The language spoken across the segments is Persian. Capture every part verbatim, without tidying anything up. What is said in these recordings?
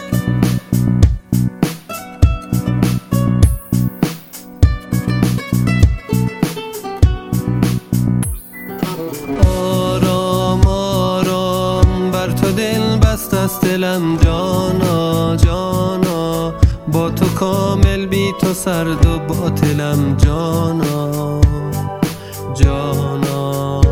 آرام آرام بر تو دل بست است دلم جانا جانا، با تو کامل بی تو سرد و باطلم جانا جانا.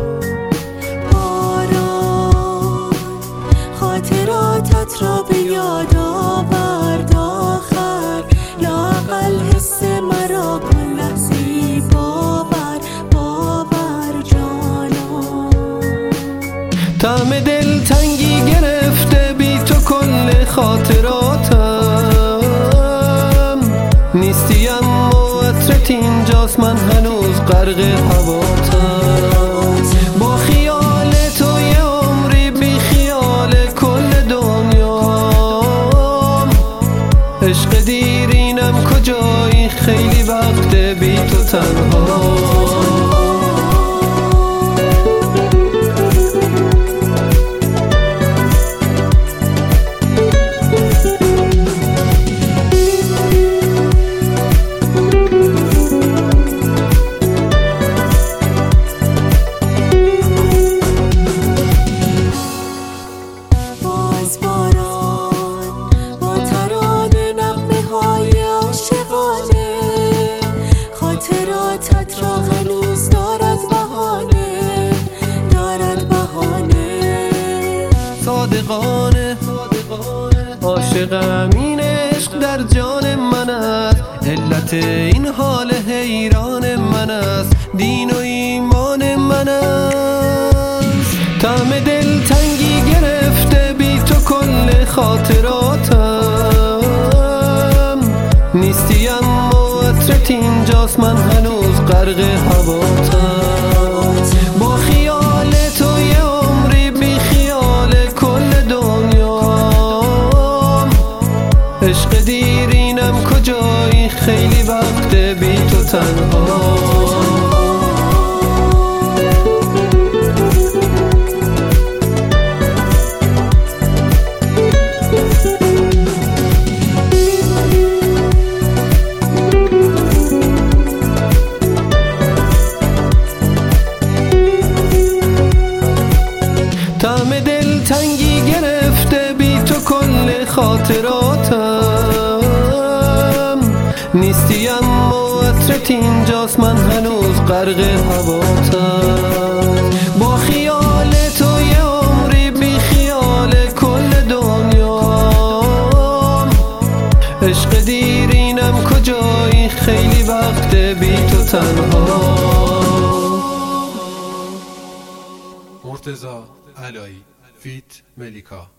آرام خاطراتت را به یاد آورد آخر، لااقل حس مرا کن لحظه‌ای باور باور جانا. طعم دل تنگی گرفته بی تو کل خاطراتم، نیستی اما عطرت اینجاست من هنوز غرق هواتم. با خیال تو یه عمری بی خیال کل دنیام، عشق دیرینم کجایی خیلی وقت بی تو تنها. خاطراتت را هنوز دارد بهانه دارد بهانه. صادقانه عاشقم، این عشق در جان من است، علت این حال حیران من است، دین و ایمان من است. طعم دل تنگی گرفته بی تو کل خاطراتم، نیستی اما عطرت اینجاست من هنوز غرق هواتم. با خیال تو یه عمری بی خیال کل دنیام، عشق دیرینم کجایی خیلی وقت بی تو تنها. طعم دل تنگی گرفته بی تو کل خاطراتم، نیستی اما عطرت اینجاست من هنوز غرق هواتم. با خیال تو یه عمری بی خیال کل دنیام، عشق دیرینم کجایی خیلی وقت بی تو تنها. مرتضی علایی فیت ملیکا.